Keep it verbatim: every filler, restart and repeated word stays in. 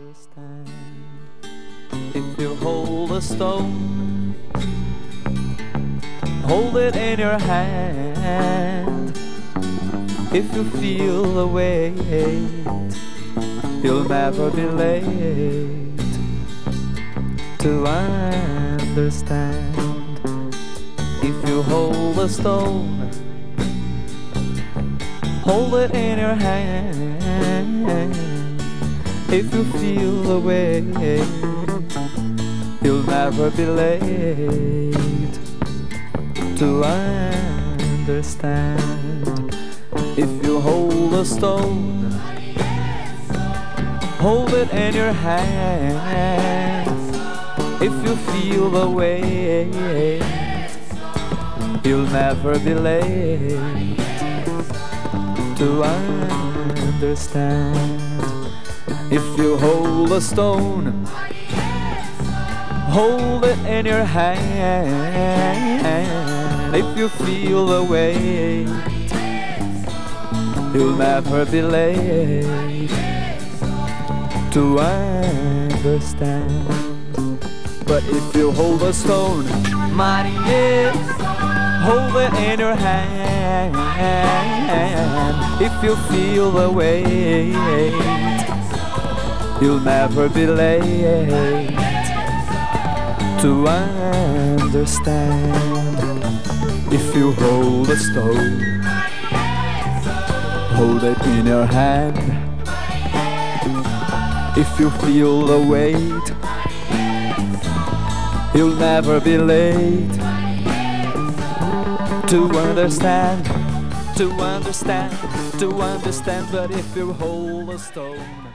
understand. If you hold a stone, hold it in your hand. If you feel the weight, you'll never be late to understand. If you hold a stone, hold it in your hand. If you feel the weight, you'll never be late to understand. If you hold a stone, hold it in your hand. If you feel the weight, you'll never be late to understand. If you hold a stone, hold it in your hand. If you feel the weight, you'll never be late to understand. But if you hold a stone, mighty yes, hold it in your hand. If you feel the weight, you'll never be late to understand. If you hold a stone, hold it in your hand. If you feel the weight, you'll never be late to understand, to understand, to understand. But if you hold a stone,